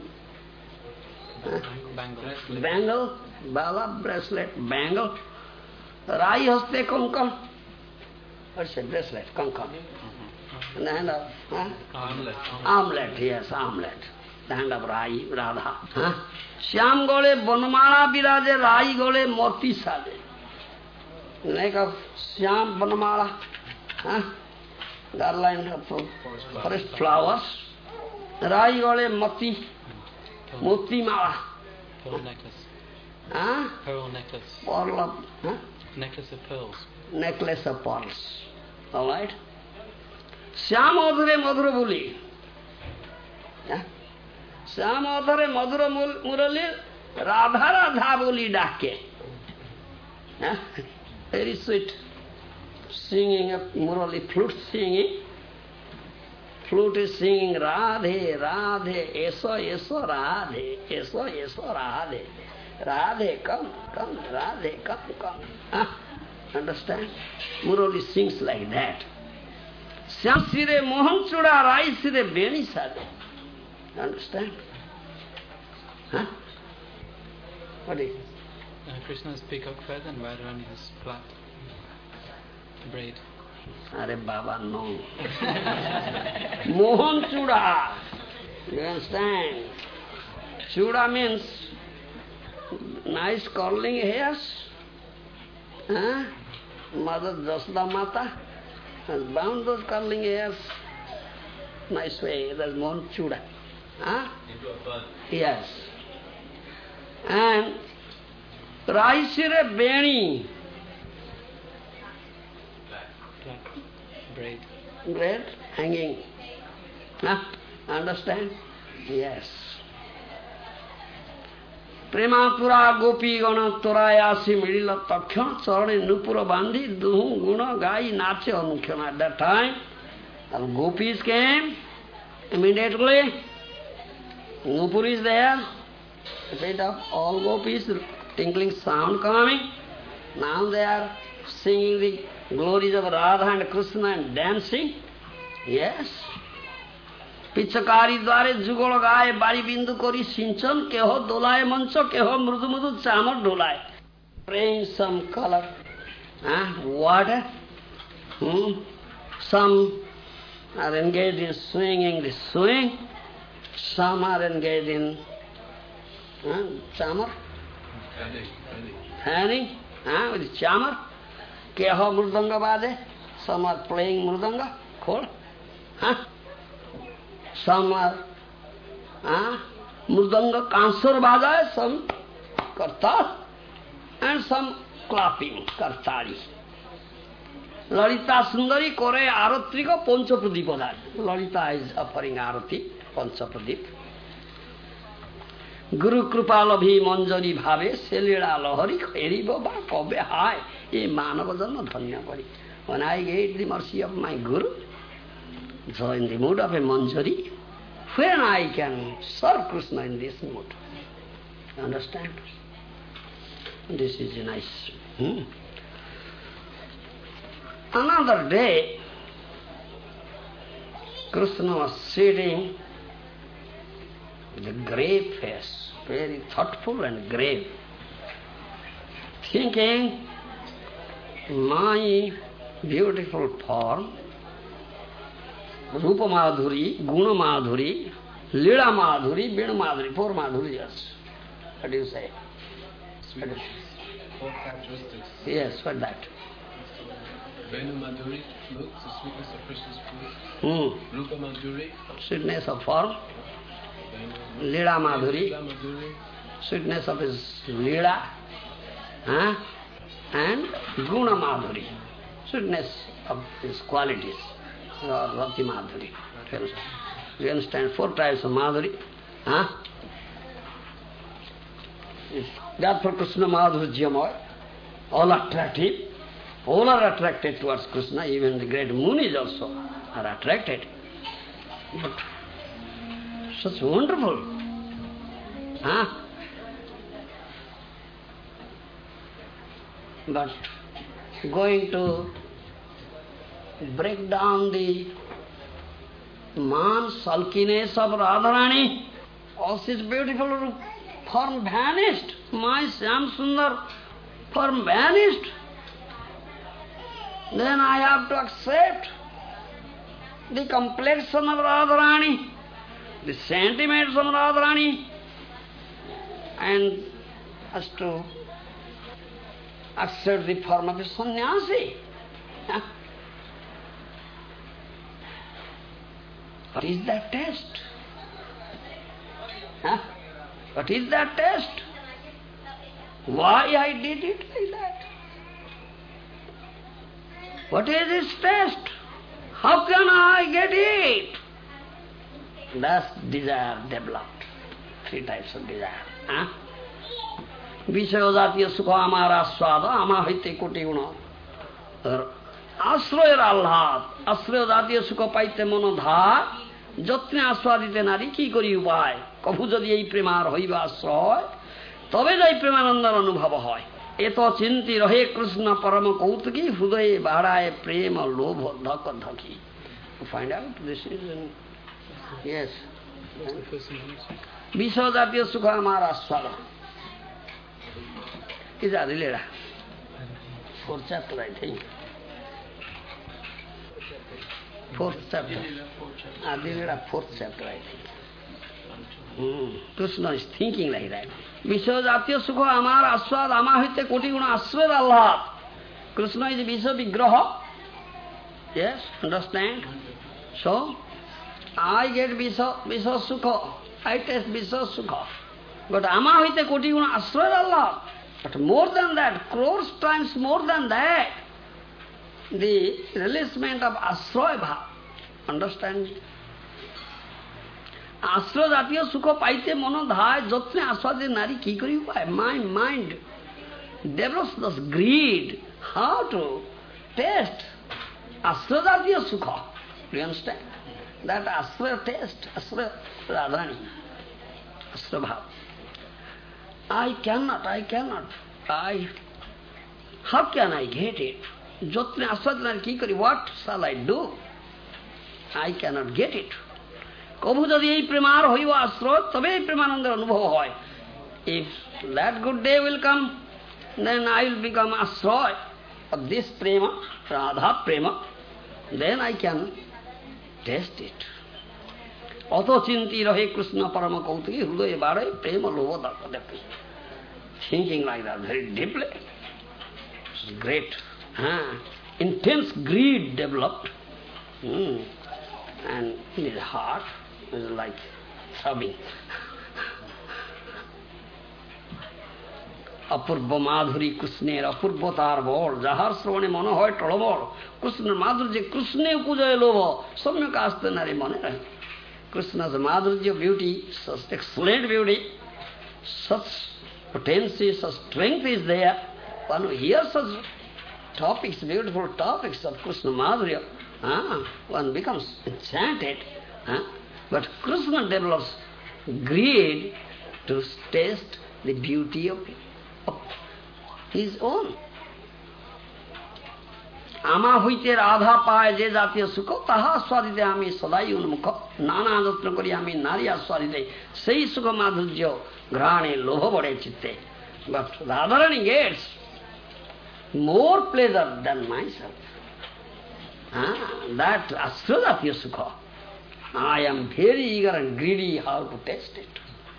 bangle, bala, bracelet, bangle. Rai haste konkon. What's a bracelet? Konkon. In the hand of armlet, yes, armlet. The hand of Rai, Radha. Shyam gole bonmala biraje, Rai gole moti sade. Neck of Shyam bonmala, garland of forest flowers. Rai gole moti mala. Pearl necklace. Pearl necklace. Pearl of, Necklace of pearls. Necklace of pearls. All right. Shyam odhare madhura boli. Shyam odhare madhura murali radha radha boli dake. Very sweet. Singing of murali, flute singing. Flute is singing Radhe, Radhe, Eso, Eso, Radhe, Eso, Eso, Radhe. Radhe, come, Radhe, come. Understand? Murali sings like that. Shyam sire mohan chuda rai sire beni sade. Understand? What is it? Krishna's peacock feather and Radharani has flat braid. Are Baba, no. Mohan chuda. You understand? Chuda means nice curling hairs. Mother Jasda Mata has bound those curling hairs nice way. That's Mohan chuda. Into a bud. Yes. And Rai sire beni. Black braid. Braid hanging. Understand? Yes. Premapura gopi gana torayasi midila takhyana charane nupura bandhi duhu guna gai nache anukhyana. At that time, the gopis came immediately. Nupur is there. The feet of all gopis, tinkling sound coming. Now they are singing the glories of Radha and Krishna and dancing. Yes. पिचकारी द्वारे जुगल गाए बाड़ी बिंदु करी सिंचन केह दोलाए मंच केह मृदु मृदु चामर ढोलाए spraying some color, water. Some are engaged in swinging the swing. Some are engaged in chamar, fanning with chamar. Keha mridanga baje. Some are playing mridanga, khol. Some are mridanga kansar bajaye, some kartal. And some clapping, kartari. Lalita Sundari kore aratrika panchapradeepadhan. Lalita is offering arati, panchapradeep. Guru krupalabhi manjari bhave selila lahari kheribo ba kabe hai. Ye manava janma dhanya kari. When I get the mercy of my Guru, so in the mood of a manjari, when I can serve Krishna in this mood. You understand? This is nice. Another day, Krishna was sitting with a grave face, very thoughtful and grave, thinking, my beautiful form, Rupa Madhuri, Guna Madhuri, Lila Madhuri, Vina Madhuri, 4 Madhuriyas. What do you say? 4 characteristics. Yes, what that? Venu Madhuri, look, the sweetness of Krishna's fruit. Rupa Madhuri, sweetness of form. Lila Madhuri, sweetness of his Lila. And Guna Madhuri, sweetness of his qualities. Or Rati Madhuri. You understand? 4 types of Madhuri. Therefore Krishna Madhurjamaya, all attractive, all are attracted towards Krishna, even the great Munis also are attracted. But such wonderful. But going to break down the man sulkiness of Radharani, all his beautiful form vanished. My Shyam Sundar form vanished. Then I have to accept the complexion of Radharani, the sentiments of Radharani, and has to accept the form of a sannyasi. What is that test? What is that test? Why I did it like that? What is this test? How can I get it? That's desire developed. 3 types of desire. Vishayo jatiya sukha amara swada amahite koti guna. Ashraya allhat. Ashraya jatiya sukha paite monodha. যত্নে আস্বাদিতে নারী কি করি উপায় কভু যদি এই প্রেমার হইবে আশ্রয় তবে যাই প্রেমানন্দের অনুভব হয় এত চিন্তি রহে কৃষ্ণ পরম কৌতুকী হৃদয়ে বাড়ায় প্রেম লোভ ধক ধকি find out this is yes বিষয় জাতীয় সুখ আমার আস্বাদ কি জানি লেরা 4th chapter I think 4th chapter. Adilila 4th chapter, I think. Krishna is thinking like that. Visho jatiya sukha amar aswad amahite koti guna aswad Allah. Krishna is Visho Vigraha. Yes, understand? So, I get Visho sukha. I taste Visho sukha. But amahite koti guna aswad Allah. But more than that, crores times more than that, the releasement of asroy bhav. Understand me? Asroy jatiya sukha paite monodhaya jotne aswade nari ki kari upaye. My mind develops this greed. How to taste asroy jatiya sukha. Do you understand? That asroy taste, asroy radhani, asroy bhav. I cannot. How can I get it? Jotne aswadna ki kari, what shall I do? I cannot get it. কভু যদি এই প্রেমার হইব আশ্রয়, তবে প্রেমানন্দের অনুভব হয়। If that good day will come, then I will become asroy of this prema, Radha prema, then I can taste it. অত চিন্তি রহে কৃষ্ণ পরম কৌতুকী, হৃদয়ে বাড়ে প্রেম লোভ দেখি। Thinking like that very deeply. It's great. Intense greed developed. And in his heart is like throbbing. অপূর্ব মাধুরী কৃষ্ণের অপূর্বতার বর, যাহার শ্রবণে মনে হয় টলবর। কৃষ্ণের মাধুর্যে কৃষ্ণে পূজয় লোভ, সম্যক আসতে নারী মনে রাখে। Krishna's madhurya beauty, such excellent beauty, such potency, such strength is there. One who hears such topics, beautiful topics of Krishna madhurya, one becomes enchanted. But Krishna develops greed to taste the beauty of his own. আমা হইতে রাধা পায় যে জাতীয় সুখ, তাহা আস্বাদিতে আমি সদাই উন্মুখ। নানা যত্ন করি আমি নারী আস্বাদিতে, সেই সুখ মাধুর্য ঘ্রাণে লোভ বড়ে চিত্তে। But Radharani gets more pleasure than myself. That astra jatiya sukha, I am very eager and greedy how to taste it.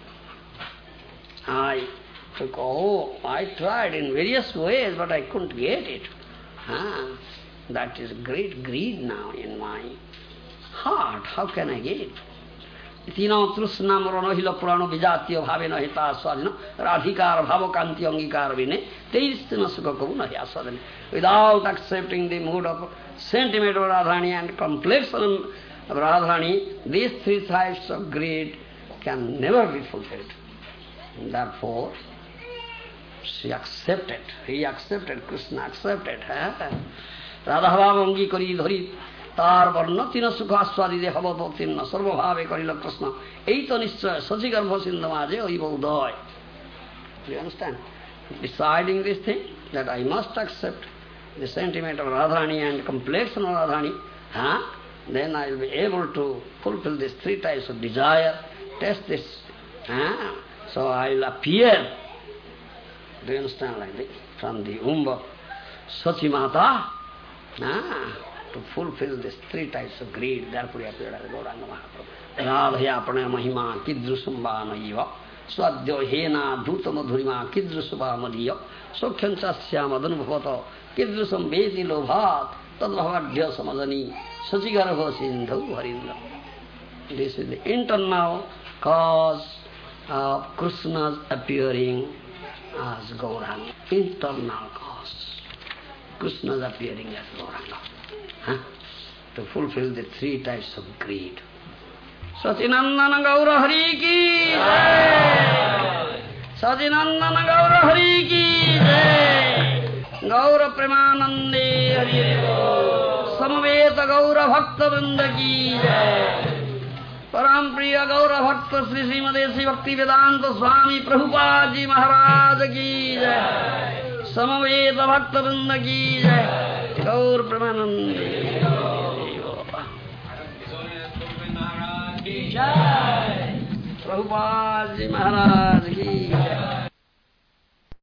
I tried in various ways, but I couldn't get it. That is great greed now in my heart. How can I get it? Itina trusna marana hila purana vijatiya bhave nahi ta aswadina radhikar bhavakanti angikar vine teistina sukha kavu nahi aswadina. Without accepting the mood of sentiment of Radharani and complexion of Radharani, these three types of greed can never be fulfilled. Therefore, she accepted, he accepted, Krishna accepted. Radha bhava angi kari dhari তার বর্ণ তিন সুখ আস্বাদিতে হবতীর্ণ সর্বভাবে করিল কৃষ্ণ। এই তো নিশ্চয় শশীগর্ভ সিন্ধু মাঝে হইব উদয়। You understand? Deciding this thing, that I must accept the sentiment of Radharani and complexion of Radharani, then I will be able to fulfill these three types of desire, test this. So I will appear, do you understand, like this, from the womb of Sachi Mata, to fulfill these three types of greed. Therefore he appeared as Gauranga Mahaprabhu. Radhaya apana mahima kidrusumba naiva swadyo hena dhuta madhurima kidrusuba madhiya sokhyamchasya madanubhavata kidrusam veti lobhat tadbhavadhya samadani sachigarva sindhu harindra. This is the internal cause of Krishna's appearing as Gauranga. Internal cause. Krishna's appearing as Gauranga. To fulfill the three types of greed. Satinandana Gaura Hari ki Jai! Satinandana Gaura Hari ki Jai! Gaura Premanande Hari Samaveta Gaura Bhakta Vrinda ki Jai! Param Priya Gaura Bhakta Sri Srimadesi Bhakti Vedanta Swami Prabhupada Ji Maharaj ki Jai! Samaveta Bhakta Vrinda ki Jai! Gaur Premanande Jai! Prabhupada Ji Maharaj ki Jai!